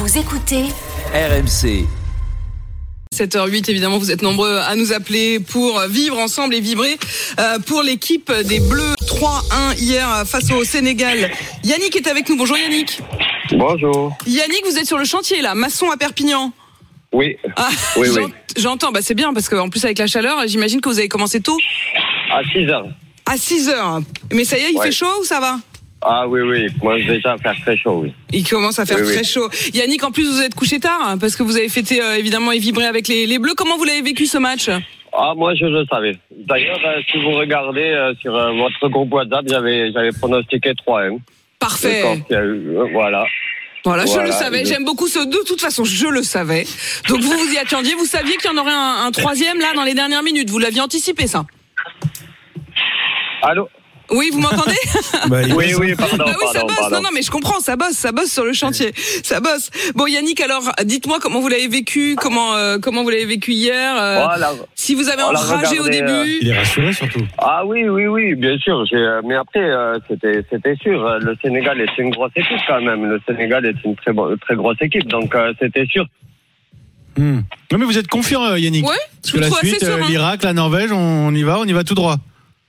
Vous écoutez RMC. 7h08, évidemment, vous êtes nombreux à nous appeler pour vivre ensemble et vibrer pour l'équipe des Bleus 3-1 hier face au Sénégal. Yannick est avec nous. Bonjour Yannick. Bonjour. Yannick, vous êtes sur le chantier là, maçon à Perpignan. Oui. Ah, oui. J'entends, c'est bien parce qu'en plus avec la chaleur, j'imagine que vous avez commencé tôt. À 6h. À 6h. Mais ça y est, il fait chaud ou ça va ? Ah oui, il commence déjà à faire très chaud, oui. Il commence à faire très chaud. Yannick, en plus, vous êtes couché tard parce que vous avez fêté évidemment et vibré avec les Bleus. Comment vous l'avez vécu ce match ? Ah, moi, je le savais. D'ailleurs, si vous regardez sur votre groupe WhatsApp, j'avais pronostiqué 3-1. Parfait. Voilà. Voilà, je le savais. J'aime beaucoup ce. De toute façon, je le savais. Donc vous y attendiez. Vous saviez qu'il y en aurait un troisième là dans les dernières minutes. Vous l'aviez anticipé ça ? Allô ? Oui, vous m'entendez ? Oui, pardon. Ça bosse. Non, mais je comprends, ça bosse sur le chantier. Ça bosse. Bon, Yannick, alors, dites-moi comment vous l'avez vécu, comment vous l'avez vécu hier, si vous avez enragé au début. Il est rassuré surtout. Ah oui, bien sûr. Mais après, c'était sûr. Le Sénégal est une grosse équipe quand même. Le Sénégal est une très grosse équipe, donc c'était sûr. Non, mais vous êtes confiant, Yannick. Ouais. Parce que la suite, l'Irak, la Norvège, on y va tout droit.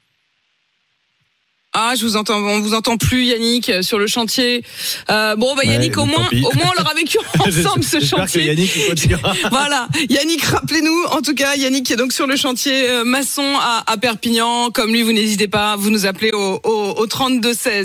Ah, on vous entend plus, Yannick, sur le chantier. Yannick, au moins, on l'aura vécu ensemble, ce chantier. Que Yannick, il continuera. Voilà. Yannick, rappelez-nous, en tout cas, Yannick qui est donc sur le chantier maçon à Perpignan. Comme lui, vous n'hésitez pas, vous nous appelez au 32 16.